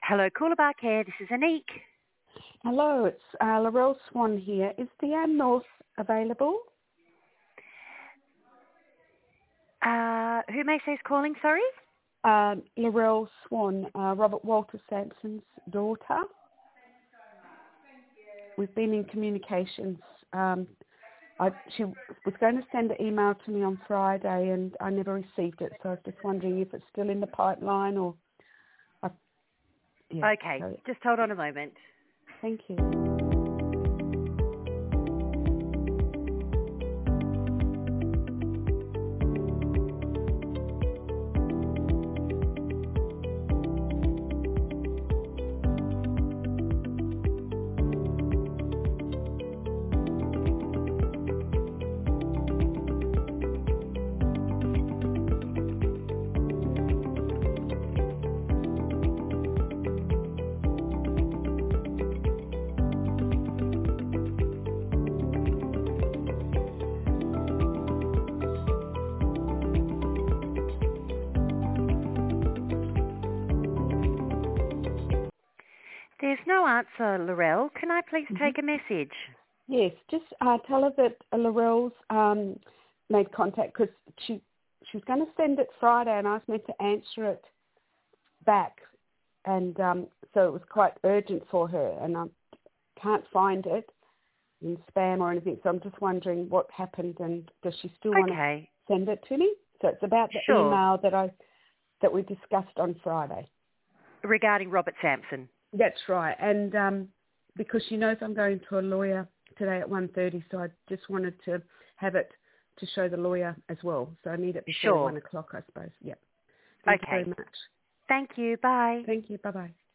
Hello, caller back here. This is Anique. Hello, it's Laurel Swan here. Is Deanne North available? Who may I say is calling, sorry? Laurel Swan, Robert Walter Sampson's daughter. We've been in communications. She was going to send an email to me on Friday and I never received it, so I was just wondering if it's still in the pipeline or... Okay, just hold on a moment. Thank you. There's no answer, Laurel. Can I please take a message? Yes, just tell her that Laurel's made contact because she was going to send it Friday and I was meant to answer it back. And so it was quite urgent for her and I can't find it in spam or anything. So I'm just wondering what happened and does she still want to send it to me? So it's about the email that we discussed on Friday. Regarding Robert Sampson. That's right. And because she knows I'm going to a lawyer today at 1:30, so I just wanted to have it to show the lawyer as well. So I need it before 1 o'clock, I suppose. Yep. Thank you very much. Thank you. Bye. Thank you. Bye-bye.